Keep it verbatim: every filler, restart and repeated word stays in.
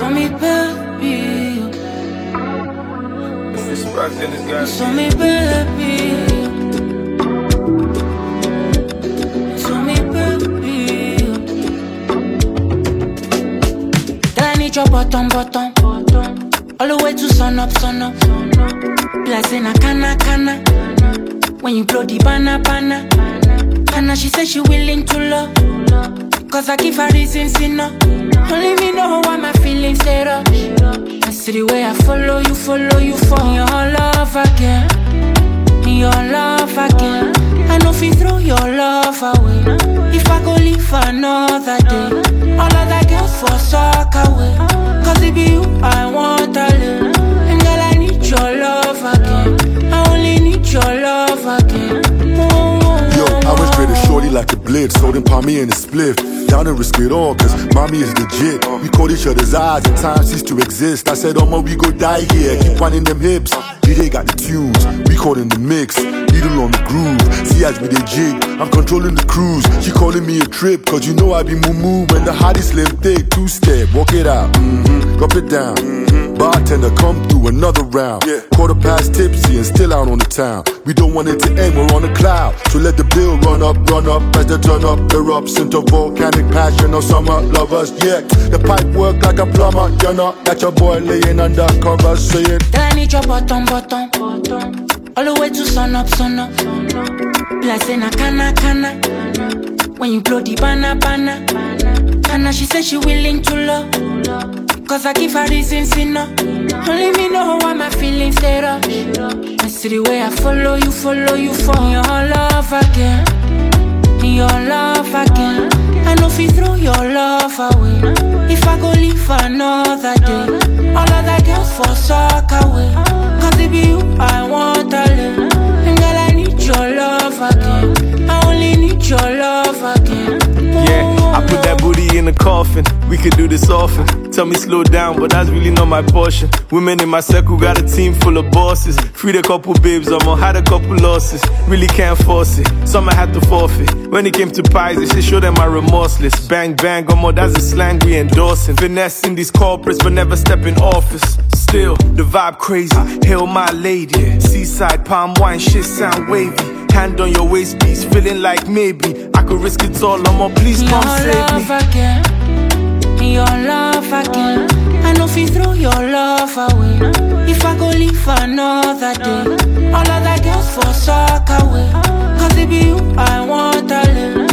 saw me, baby. Respect in this guy. You saw me, baby. You saw me, baby. Then I need your bottom, bottom. All the way to sun up, sun up. Blessing a canna, canna. When you blow the banana, banana. And now she said she willing to love. Cause I give her reasons enough. Only me know why my feelings they rush. I see the way I follow you, follow you for your love again. Your love again. I know if you throw your love away. If I go live another day. All other girls for suck away. Cause it be you I want to live. And girl I need your love again. I only need your love again. Yo, I went straight to shorty like a blitz. Holding palm me in a spliff. Down to risk it all, cause mommy is legit. We caught each other's eyes and time ceased to exist. I said, Oma, we go die here. Keep winding them hips. D J got the tunes. We caught in the mix. Needle on the groove. See as we dey jig. I'm controlling the cruise. She calling me a trip, cause you know I be moo-moo. When the hottie slim thick, two-step, walk it out. Mm-hmm. Drop it down. Mm-hmm. Bartender, come through another round. Yeah. Quarter past tipsy and still out on the town. We don't want it to end, we're on a cloud. So let the bill run up, run up. As the turn up, erupts into volcanic passion of summer lovers, yeah. The pipe work like a plumber, you know. Got your boy laying under cover, saying then I need your bottom, bottom. All the way to sun up, sun up. Blessing a canna, canna. When you blow the banana, banana. And now she said she willing to love. Cause I give her reasons enough. Only me know why my feelings they rush. I see the way I follow you, follow you for your love again. Your love again. I know if you throw your love away. If I go live another day. All other girls for suck away. Cause it be you I want to live. And girl I need your love again. I only need your love again. Yeah, I put that booty in the coffin. We could do this often. Tell me slow down, but that's really not my portion. Women in my circle got a team full of bosses. Freed a couple babes, I'ma had a couple losses. Really can't force it, some I had to forfeit. When it came to pies, they should show them my remorseless. Bang bang, Omo, that's a slang we endorsing. Finessing these corporates, but never step in office. Still, the vibe crazy, hail my lady. Seaside, palm wine, shit sound wavy. Hand on your waist piece, feeling like maybe I could risk it all, Omo, please come your save love me. Again. Your love again. I know if you throw your love away. If I go live another day. All other girls for suck away. Cause it be you I want to live.